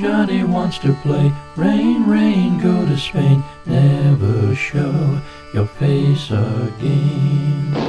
Johnny wants to play. Rain, rain, go to Spain. Never show your face again.